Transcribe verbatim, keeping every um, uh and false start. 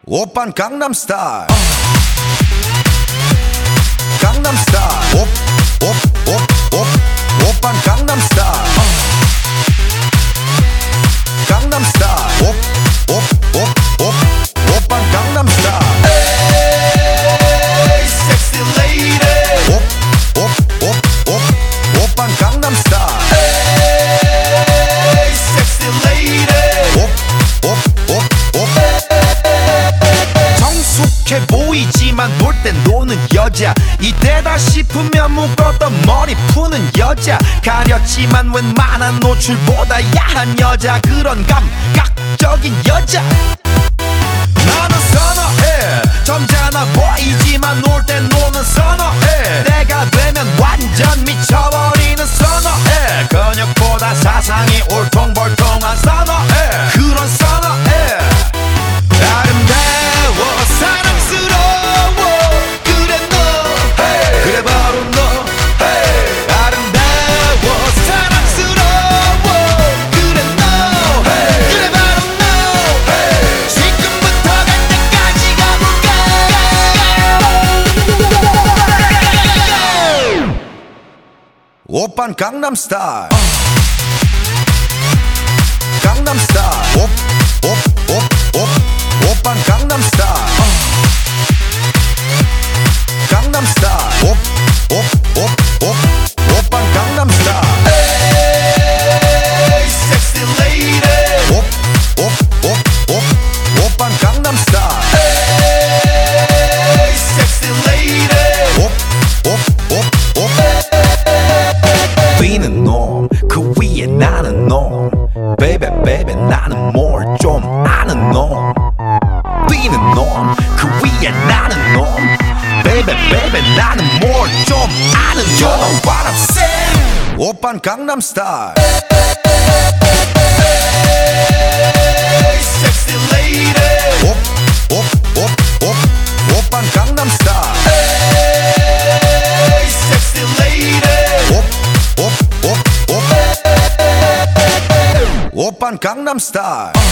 오빤 강남스타일 강남스타일 옵옵옵옵 오빤 강남스타일 강남스타일 옵옵옵옵 오빤 강남스타일 에이 섹시 레이디 옵옵옵옵 오빤 강남스타일 에이 섹시 레이디 옵옵옵옵 성숙해 보이지만 놀 땐 노는 여자 이때다 싶으면 묶었던 머리 푸는 여자 가렸지만 웬만한 노출보다 야한 여자 그런 감각적인 여자 나는 선어해 점잖아 보이지만 놀 땐 노는 선어해 내가 되면 완전 미쳐버리는 선어해 근육보다 사상이 울퉁불퉁한 선어해 그런 선어해 아름다워 사랑스러워 그래 너 hey. 그래 바로 너 hey. 아름다워 사랑스러워 그래 너 hey. 그래 바로 너 hey. 지금부터 갈 때까지 가볼까 오빤 강남스타일 강남스타일 옵옵옵옵 오빤 강남스타일 강남스타일 옵옵옵옵 오빤 강남스타일 에이 섹시 레이디 옵옵옵옵 오빤 강남스타일 에이 섹시 레이디 옵옵옵옵 뛰는 놈 그 위에 나는 놈 베이베 베이베 나는 뭘 좀 아는 놈 뛰는 놈 그 위에 나는 놈 베이베 베이베 나는 뭘 좀 아는 놈 You know what I'm saying 오빤 강남스타일 Hey sexy lady 옵옵옵옵 오빤 강남스타일 Hey sexy lady 옵옵옵옵 오빤 강남스타일